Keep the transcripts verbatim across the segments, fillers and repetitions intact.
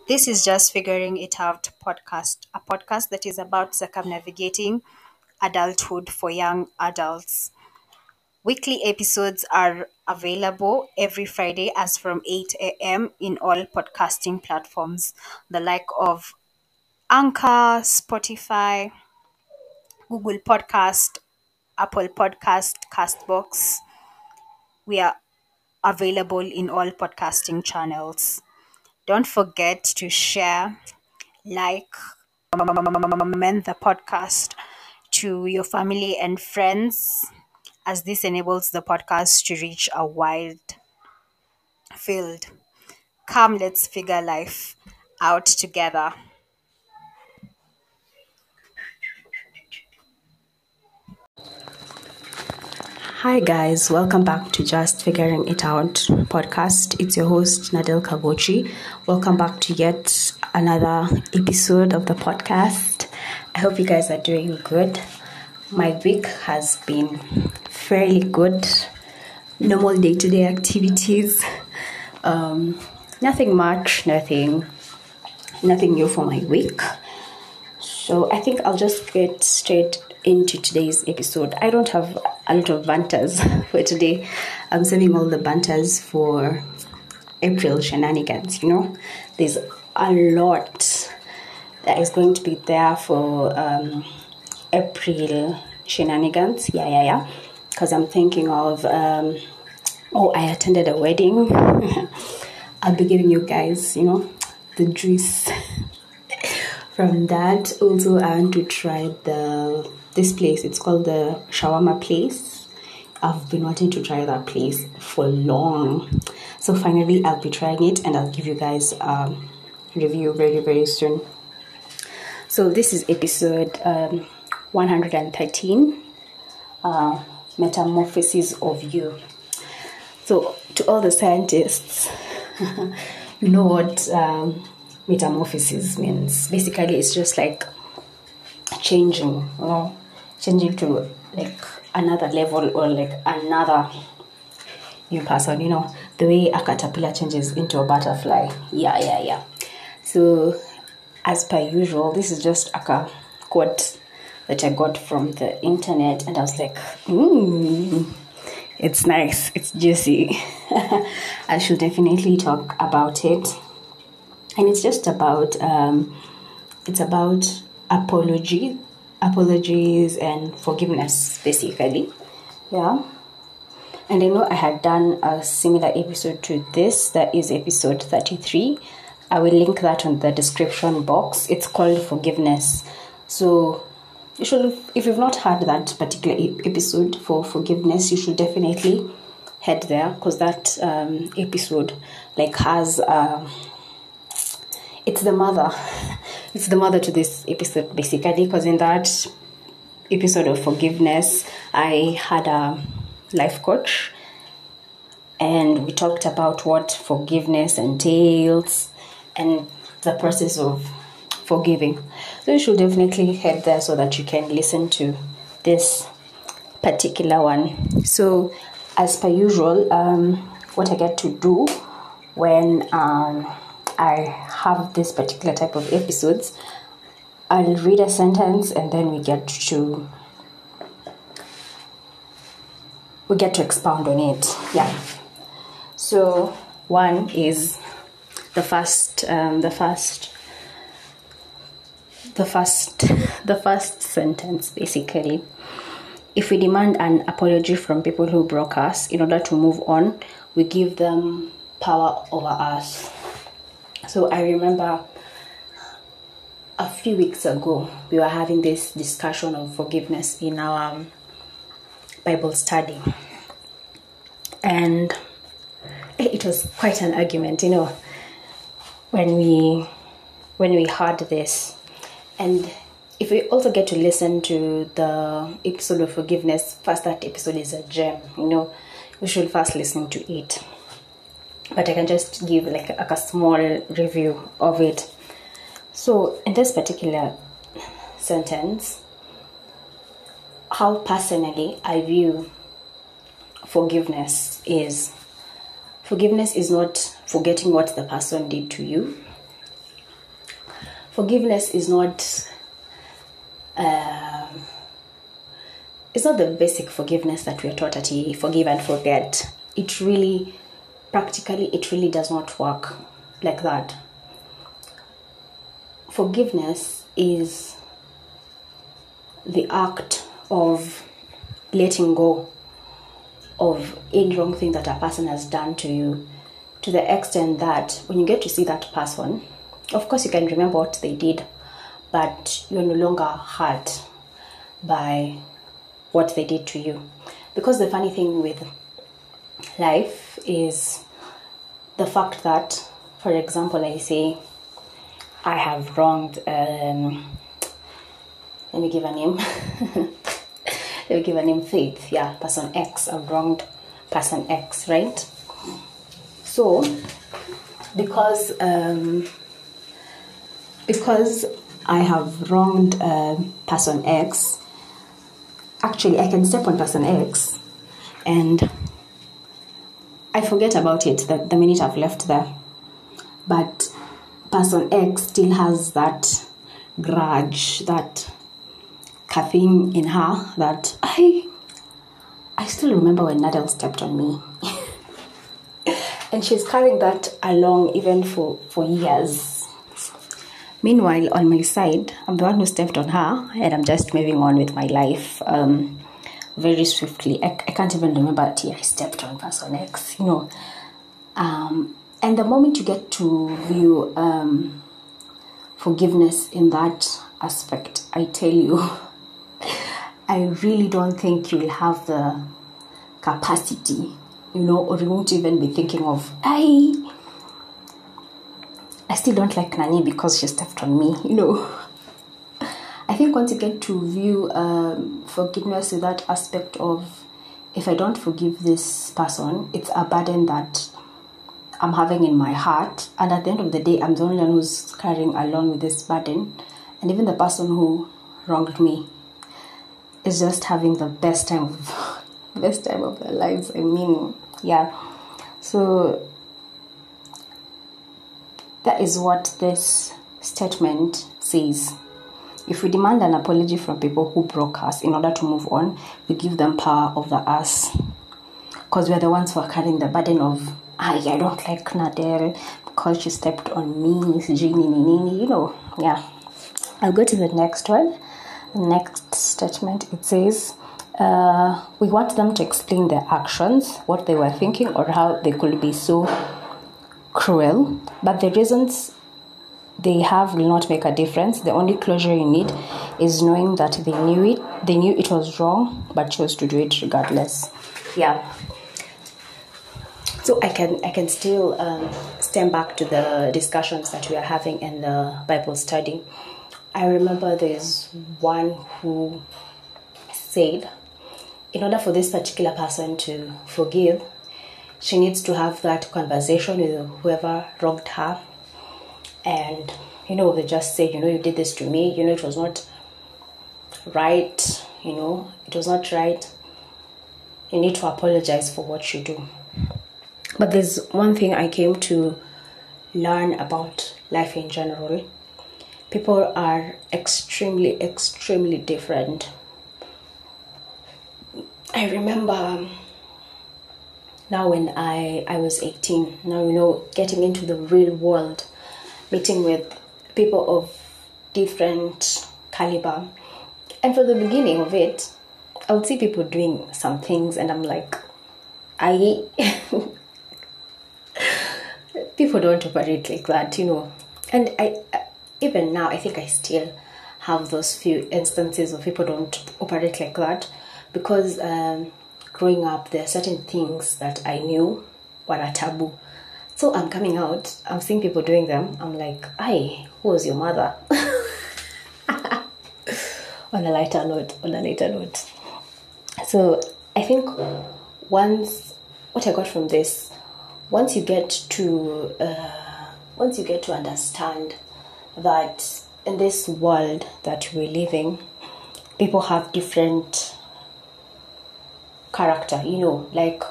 This is Just Figuring It Out podcast, a podcast that is about circumnavigating adulthood for young adults. Weekly episodes are available every Friday as from eight a m in all podcasting platforms, the like of Anchor, Spotify, Google Podcast, Apple Podcast, Castbox. We are available in all podcasting channels. Don't forget to share, like, recommend the podcast to your family and friends, as this enables the podcast to reach a wide field. Come, let's figure life out together. Hi guys, welcome back to Just Figuring It Out podcast. It's your host Nadel Kagochi. Welcome back to yet another episode of the podcast. I hope you guys are doing good. My week has been fairly good. Normal day-to-day activities. Um, nothing much, nothing, nothing new for my week. So I think I'll just get straight into today's episode. I don't have a lot of banters for today. I'm saving all the banters for April shenanigans, you know. There's a lot that is going to be there for um, April shenanigans. Yeah, yeah, yeah. Because I'm thinking of, um, oh, I attended a wedding. I'll be giving you guys, you know, the juice from that. Also, I want to try the this place. It's called the Shawarma Place. I've been wanting to try that place for long. So finally, I'll be trying it and I'll give you guys a review very, very soon. So this is episode um, one hundred thirteen, uh, Metamorphosis of You. So to all the scientists, you know what um, metamorphosis means. Basically, it's just like changing, you know, changing to like another level or like another new person, you know, the way a caterpillar changes into a butterfly. Yeah, yeah, yeah. So, as per usual, this is just a quote that I got from the internet, and I was like, mmm, it's nice, it's juicy. I should definitely talk about it. And it's just about, um, it's about apology, apologies and forgiveness, basically. Yeah. And I know I had done a similar episode to this, that is episode thirty-three. I will link that on the description box. It's called Forgiveness. So you should, if you've not heard that particular episode for forgiveness, you should definitely head there, because that um, episode like has uh, it's the mother it's the mother to this episode, basically, because in that episode of forgiveness I had a life coach and we talked about what forgiveness entails and the process of forgiving. So you should definitely head there so that you can listen to this particular one. So as per usual, um, what I get to do when um, I have this particular type of episodes, I'll read a sentence and then we get to we get to expound on it. Yeah. So one is the first um, the first the first the first sentence, basically. If we demand an apology from people who broke us in order to move on, we give them power over us. So I remember a few weeks ago, we were having this discussion of forgiveness in our um, Bible study. And it was quite an argument, you know, when we when we heard this. And if we also get to listen to the episode of forgiveness, first, that episode is a gem, you know, we should first listen to it. But I can just give like a, a small review of it. So in this particular sentence, how personally I view forgiveness is, forgiveness is not forgetting what the person did to you. forgiveness is not um, it's not the basic forgiveness that we are taught at E forgive and forget. It really, practically, it really does not work like that. Forgiveness is the act of letting go of any wrong thing that a person has done to you, to the extent that when you get to see that person, of course you can remember what they did, but you're no longer hurt by what they did to you. Because the funny thing with life is the fact that, for example, I say I have wronged, um, let me give a name. Let me give a name, Faith. Yeah, person X. I've wronged person X, right? So, because um, because I have wronged uh, person X, actually I can step on person X and I forget about it the, the minute I've left there. But person X still has that grudge, that thing in her that I I still remember when Nadel stepped on me. And she's carrying that along even for, for years. Meanwhile, on my side, I'm the one who stepped on her and I'm just moving on with my life um, very swiftly. I, I can't even remember that yeah, I stepped on person X, you know. Um, and the moment you get to view um, forgiveness in that aspect, I tell you, I really don't think you'll have the capacity, you know, or you won't even be thinking of, I, I still don't like Nani because she stepped on me, you know. I think once you get to view um, forgiveness with that aspect of, if I don't forgive this person, it's a burden that I'm having in my heart. And at the end of the day, I'm the only one who's carrying along with this burden. And even the person who wronged me is just having the best time of best time of their lives. I mean, yeah. So that is what this statement says. If we demand an apology from people who broke us in order to move on, we give them power over us. Because we're the ones who are carrying the burden of, I, I don't like Nadel because she stepped on me, you know. Yeah. I'll go to the next one. The next statement, it says, uh, we want them to explain their actions, what they were thinking, or how they could be so cruel. But the reasons they have will not make a difference. The only closure you need is knowing that they knew it, they knew it was wrong, but chose to do it regardless. Yeah. So I can I can still um, stand back to the discussions that we are having in the Bible study. I remember there's one who said, in order for this particular person to forgive, she needs to have that conversation with whoever wronged her. And, you know, they just say, you know, you did this to me, you know, it was not right, you know, it was not right. You need to apologize for what you do. But there's one thing I came to learn about life in general. People are extremely, extremely different. I remember now when I, I was eighteen, now, you know, getting into the real world, meeting with people of different caliber. And for the beginning of it, I would see people doing some things and I'm like, I... people don't operate like that, you know. And I... Even now, I think I still have those few instances of people don't operate like that because um, growing up, there are certain things that I knew were a taboo. So I'm coming out, I'm seeing people doing them. I'm like, aye, who was your mother? on a lighter note, on a lighter note. So I think once, what I got from this, once you get to, uh, once you get to understand that in this world that we're living, people have different character, you know, like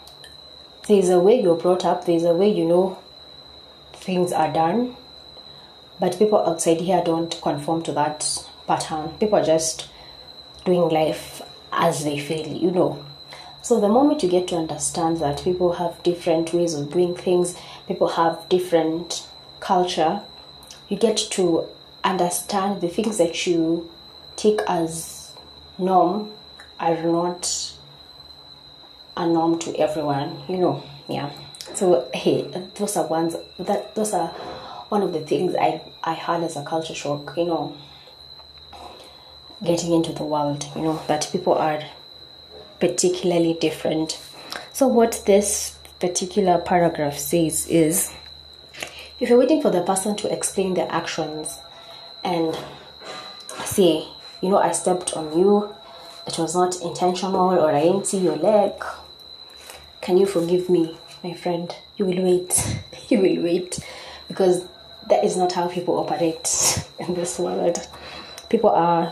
there's a way you're brought up, there's a way, you know, things are done, But people outside here don't conform to that pattern. People are just doing life as they feel, you know. So the moment you get to understand that people have different ways of doing things, people have different culture, you get to understand the things that you take as norm are not a norm to everyone, you know. Yeah. So hey, those are ones that those are one of the things I, I had as a culture shock, you know, getting into the world, you know, that people are particularly different. So what this particular paragraph says is, if you're waiting for the person to explain their actions and say, you know, I stepped on you, it was not intentional, or I didn't see your leg, can you forgive me, my friend? You will wait. You will wait. Because that is not how people operate in this world. People are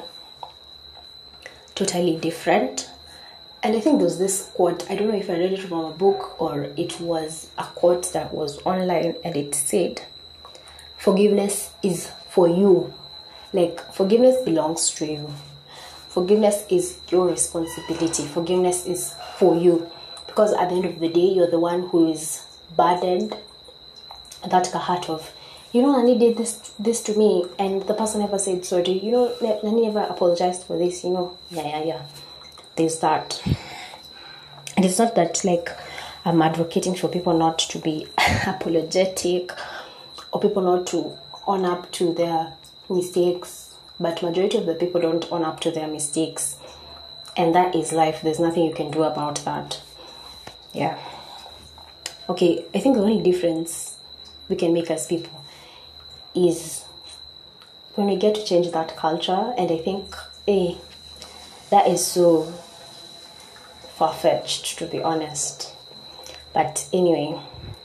totally different. And I think there was this quote, I don't know if I read it from a book or it was a quote that was online, and it said, forgiveness is for you. Like, forgiveness belongs to you. Forgiveness is your responsibility. Forgiveness is for you. Because at the end of the day, you're the one who is burdened, that heart of, you know, Nani did this this to me, and the person never said sorry. You know, Nani never apologized for this, you know. Yeah, yeah, yeah. There's that. And it's not that, like, I'm advocating for people not to be apologetic or people not to own up to their mistakes. But majority of the people don't own up to their mistakes. And that is life. There's nothing you can do about that. Yeah. Okay, I think the only difference we can make as people is when we get to change that culture. And I think, hey, that is so far-fetched, to be honest. But anyway,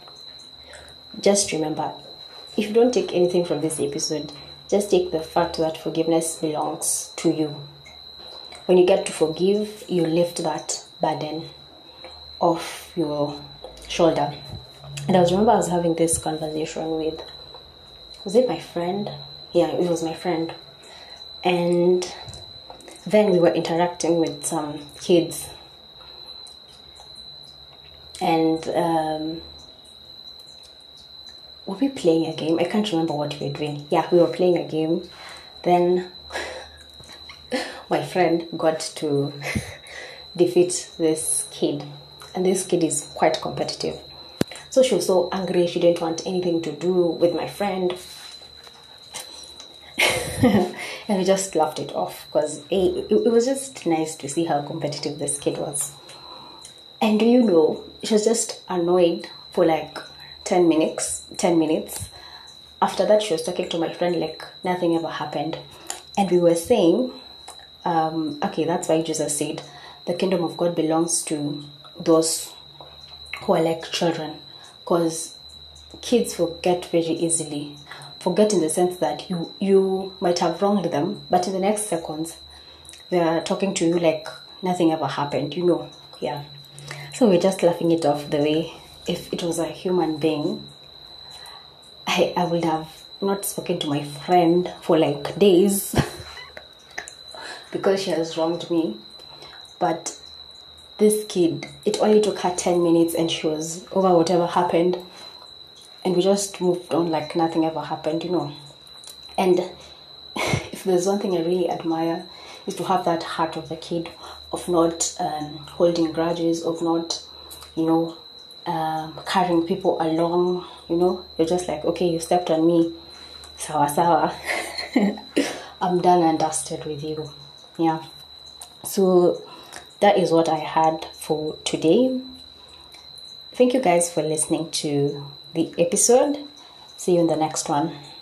just remember, if you don't take anything from this episode, just take the fact that forgiveness belongs to you. When you get to forgive, you lift that burden off your shoulder. And I was remember I was having this conversation with, was it my friend? Yeah, it was my friend. And then we were interacting with some kids. And um, were we playing a game? I can't remember what we were doing. Yeah, we were playing a game. Then my friend got to defeat this kid. And this kid is quite competitive. So she was so angry, she didn't want anything to do with my friend. And we just laughed it off because it, it was just nice to see how competitive this kid was. And do you know, she was just annoyed for like ten minutes. ten minutes. After that, she was talking to my friend like nothing ever happened. And we were saying, um, okay, that's why Jesus said, the kingdom of God belongs to those who are like children. Because kids forget very easily. Forget in the sense that you, you might have wronged them, but in the next seconds, they are talking to you like nothing ever happened, you know. Yeah. So we're just laughing it off the way if it was a human being, I, I would have not spoken to my friend for like days because she has wronged me. But this kid, it only took her ten minutes and she was over whatever happened. And we just moved on like nothing ever happened, you know. And if there's one thing I really admire, is to have that heart of the kid, of not um, holding grudges, of not, you know, um, carrying people along, you know. You're just like, okay, you stepped on me, sawa sawa. I'm done and dusted with you. Yeah. So that is what I had for today. Thank you guys for listening to the episode. See you in the next one.